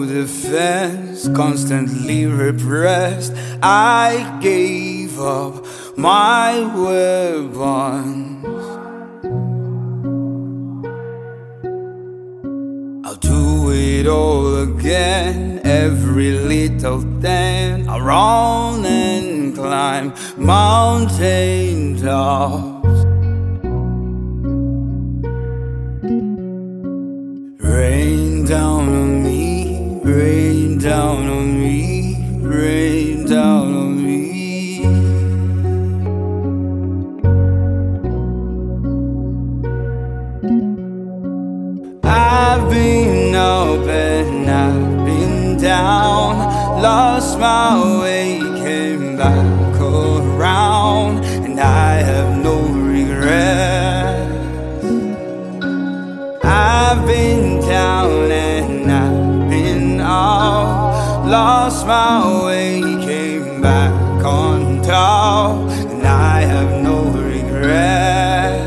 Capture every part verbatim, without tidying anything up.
no defense, constantly repressed. I gave up my weapons. I'll do it all again, every little thing. I'll run and climb mountain tops. Rain down on me, rain down on me, rain down on me. I've been up and I've been down, lost my way, came back around, and I have no regrets. I've been down and I've been out, lost my way, came back on top, and I have no regrets.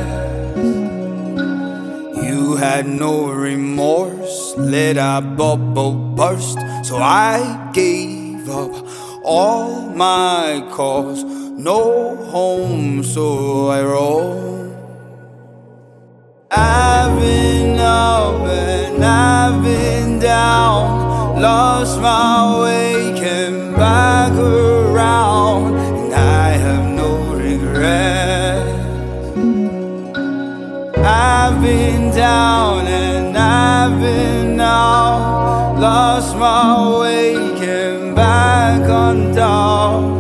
You had no remorse, let our bubble burst, so I gave up all my cause. No home, so I roam. I've been up and I've been down, lost my way, came back around, and I have no regrets. I've been down and I've been out, lost my way, came back on top.